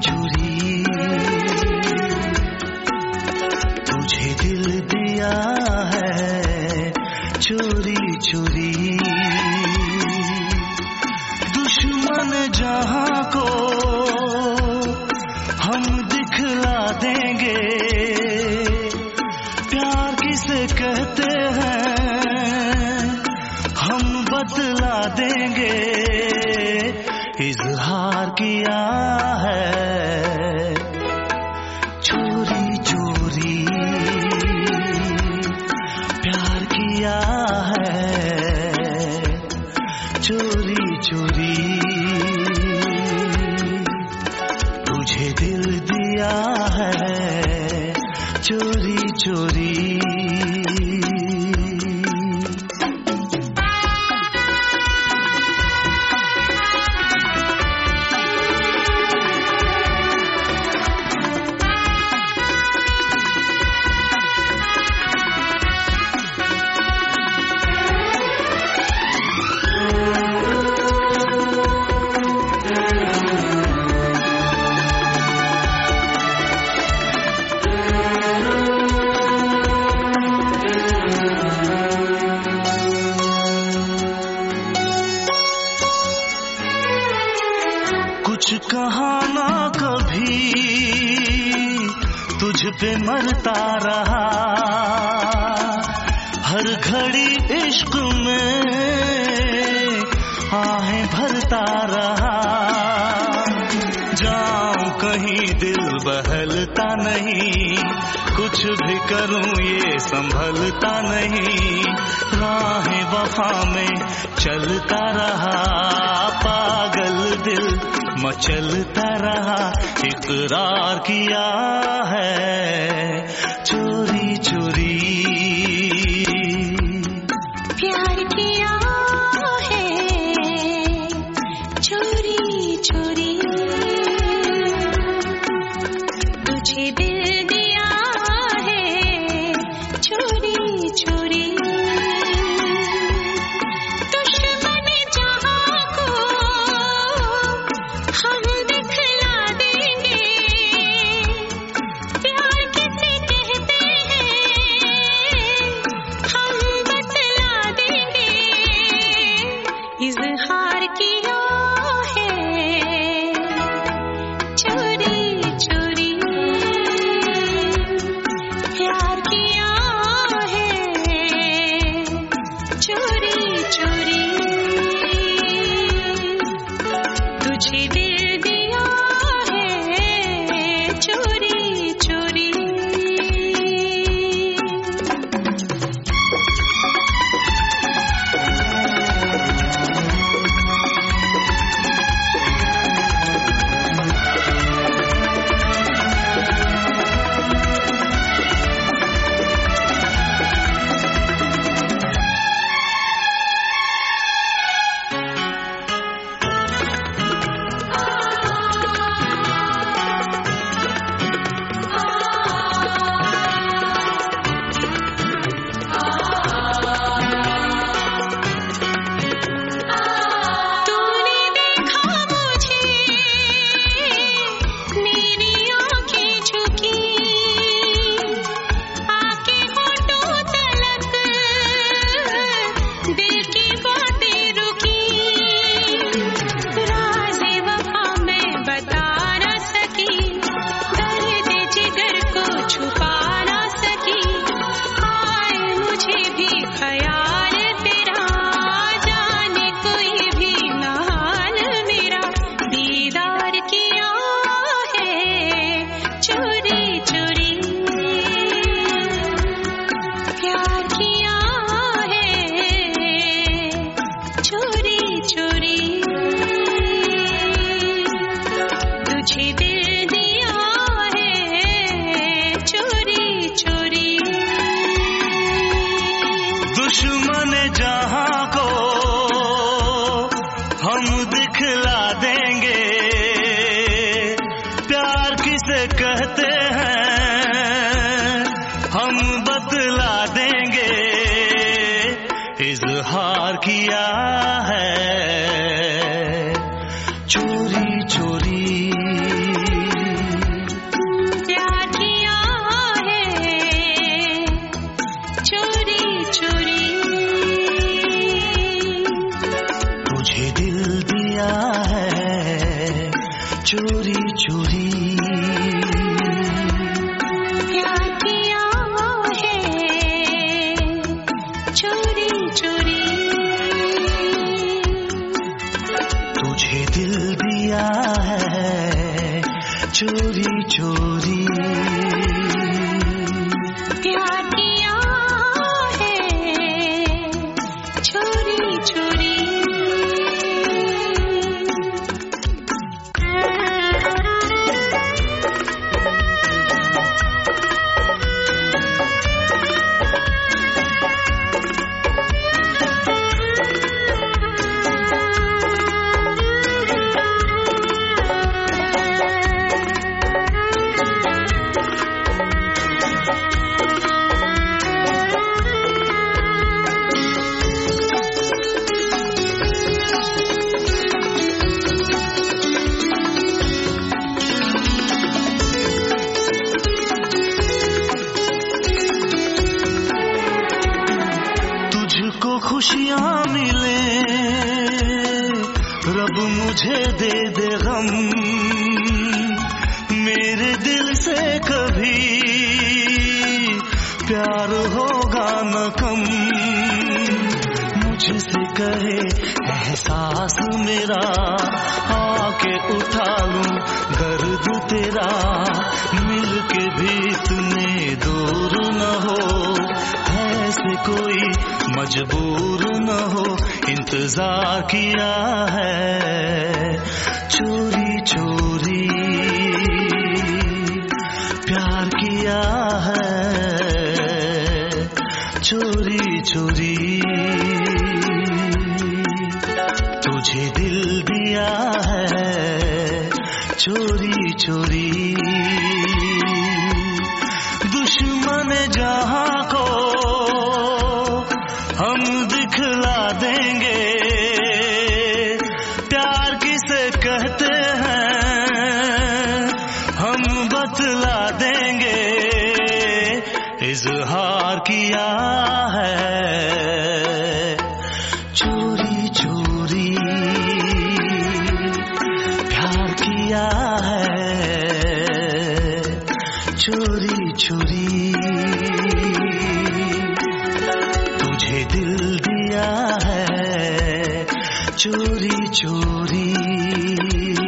चोरी तुझे दिल दिया है चोरी चोरी। दुश्मन जहां को हम दिखला देंगे, प्यार किसे कहते हैं हम बतला देंगे। इजहार किया है चोरी चोरी, प्यार किया है चोरी चोरी। तुझे दिल दिया है चोरी चोरी। कुछ कहा ना कभी तुझ पे मरता रहा, हर घड़ी इश्क में आहें भरता रहा। जाऊं कहीं दिल बहलता नहीं, कुछ भी करूं ये संभलता नहीं। राहें वफा में चलता रहा, पागल दिल मचलता रहा। इकरार किया है चोरी चोरी, प्यार किया है चोरी चोरी। तुझे दिल दिया है चोरी चोरी। दुश्मन जहां को हम दिखला देंगे, प्यार किसे कहते हैं हम बतला देंगे। इजहार किया है चोरी चोरी, प्यार किया है चोरी चोरी। तुझे दिल दिया है चोरी चोरी। तूने देखा मुझे मेरी आंखें झुकी, आके होठों तलक दिल की बातें रुकी। राज़े वफा में बता न सकी, दर्द जिगर को छुपा न सकी। आए मुझे भी ख्याल तेरा, जाने कोई भी न हाल मेरा। दीदार किया है चोरी चोरी, प्यार किया है चोरी चोरी। तुझे दिल दिया है चोरी चोरी। दुश्मन जहां को हम दिखला देंगे, प्यार किसे कहते हैं हम बतला देंगे। इजहार किया है चोरी चोरी, चोरी चोरी प्यार किया है चोरी चोरी। खुशियाँ मिले रब मुझे दे दे गम, मेरे दिल से कभी प्यार होगा न कम। मुझसे कहे एहसास मेरा, आके उठा लूं दर्द तेरा, मिलके भी तुम्हें दूर न हो, ऐसे कोई मजबूर न हो, इंतजार किया है चोरी चोरी, प्यार किया है चोरी चोरी, तुझे दिल दिया है चोरी चोरी। दुश्मन जहां को हम दिखला देंगे, प्यार किसे कहते हैं हम बतला देंगे, इजहार किया है चोरी चोरी, प्यार किया है चोरी चोरी, तुझे दिल दिया है चोरी चोरी।